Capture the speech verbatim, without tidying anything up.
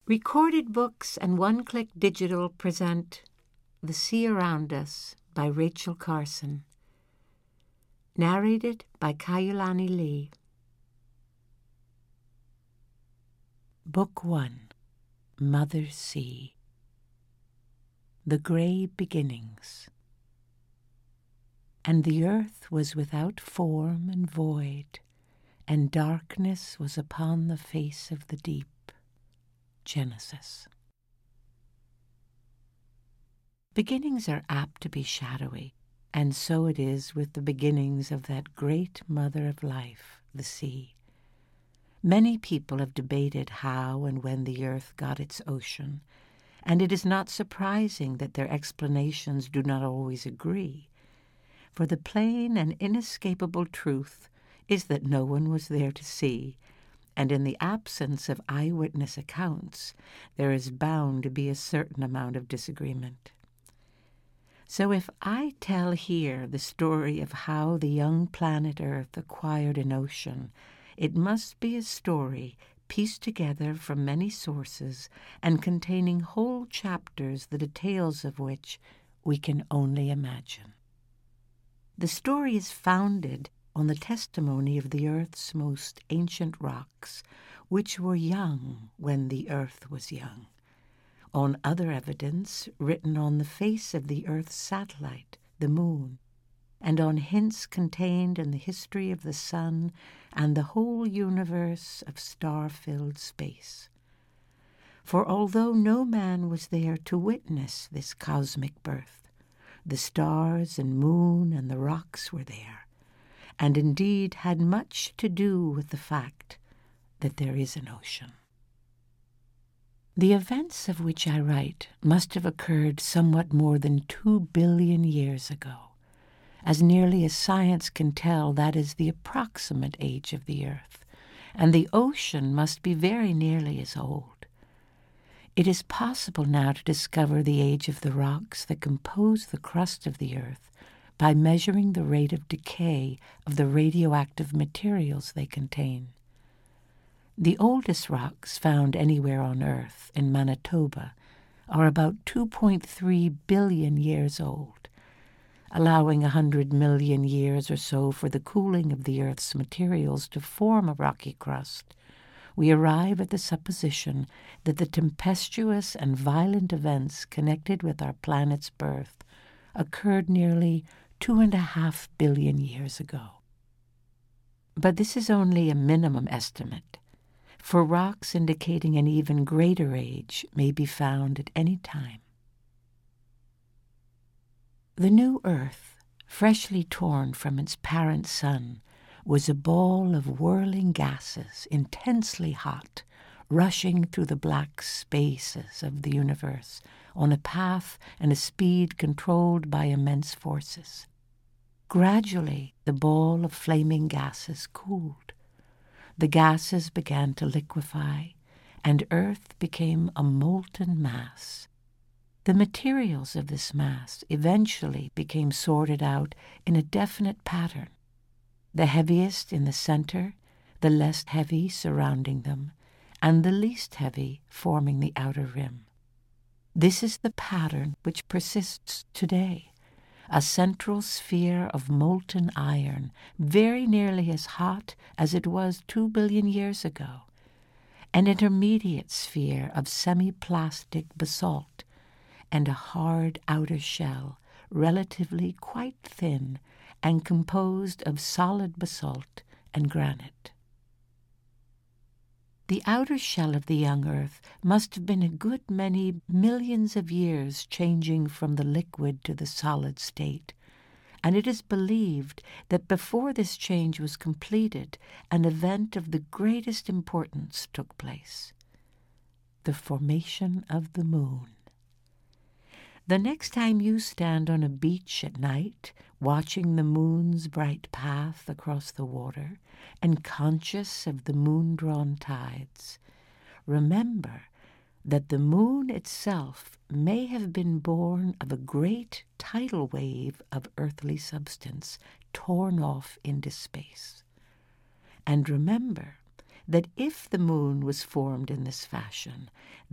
Recorded Books and One Click Digital present The Sea Around Us by Rachel Carson. Narrated by Kailani Lee. Book One, Mother Sea. The Grey Beginnings. And the earth was without form and void, and darkness was upon the face of the deep. Genesis. Beginnings are apt to be shadowy, and so it is with the beginnings of that great mother of life, the sea. Many people have debated how and when the earth got its ocean, and it is not surprising that their explanations do not always agree, for the plain and inescapable truth is that no one was there to see, and in the absence of eyewitness accounts, there is bound to be a certain amount of disagreement. So if I tell here the story of how the young planet Earth acquired an ocean, it must be a story pieced together from many sources and containing whole chapters, the details of which we can only imagine. The story is founded on the testimony of the Earth's most ancient rocks, which were young when the Earth was young, on other evidence written on the face of the Earth's satellite, the Moon, and on hints contained in the history of the Sun and the whole universe of star-filled space. For although no man was there to witness this cosmic birth, the stars and moon and the rocks were there, and indeed had much to do with the fact that there is an ocean. The events of which I write must have occurred somewhat more than two billion years ago. As nearly as science can tell, that is the approximate age of the Earth, and the ocean must be very nearly as old. It is possible now to discover the age of the rocks that compose the crust of the Earth by measuring the rate of decay of the radioactive materials they contain. The oldest rocks found anywhere on Earth, in Manitoba, are about two point three billion years old. Allowing a hundred million years or so for the cooling of the Earth's materials to form a rocky crust, we arrive at the supposition that the tempestuous and violent events connected with our planet's birth occurred nearly two and a half billion years ago. But this is only a minimum estimate, for rocks indicating an even greater age may be found at any time. The new Earth, freshly torn from its parent sun, was a ball of whirling gases, intensely hot, rushing through the black spaces of the universe on a path and a speed controlled by immense forces. Gradually, the ball of flaming gases cooled. The gases began to liquefy, and Earth became a molten mass. The materials of this mass eventually became sorted out in a definite pattern, the heaviest in the center, the less heavy surrounding them, and the least heavy forming the outer rim. This is the pattern which persists today, a central sphere of molten iron, very nearly as hot as it was two billion years ago, an intermediate sphere of semi-plastic basalt, and a hard outer shell, relatively quite thin and composed of solid basalt and granite. The outer shell of the young Earth must have been a good many millions of years changing from the liquid to the solid state, and it is believed that before this change was completed, an event of the greatest importance took place: the formation of the moon. The next time you stand on a beach at night, watching the moon's bright path across the water, and conscious of the moon-drawn tides, remember that the moon itself may have been born of a great tidal wave of earthly substance torn off into space. And remember that if the moon was formed in this fashion,